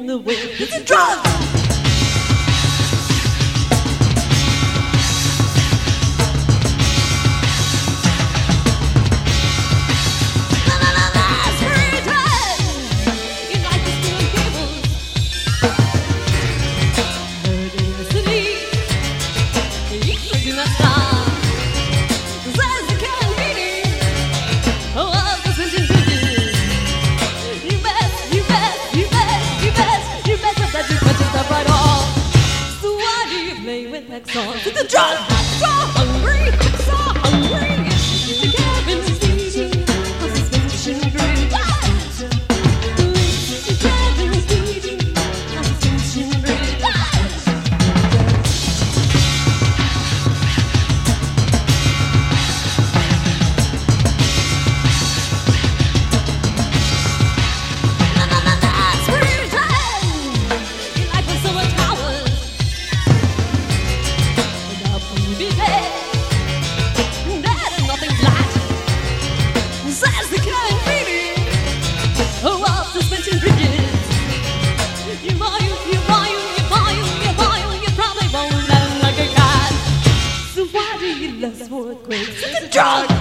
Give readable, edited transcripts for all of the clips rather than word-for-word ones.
the way. It's a drug. Songs to the drug. So hungry, so hungry. The cabin's beating, a suspension bridge. The cabin's beating, a suspension bridge. That's where it's at. Your life was so much power. That's what quakes. It's a drug.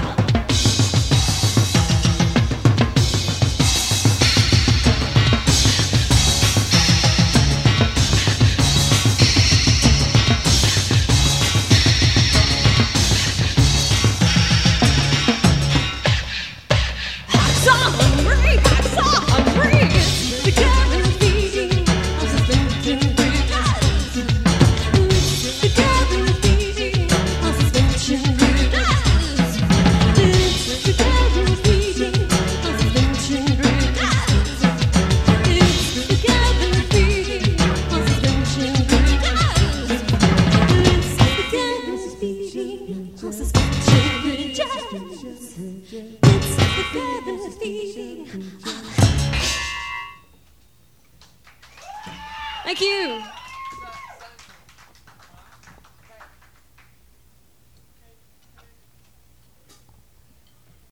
Thank you.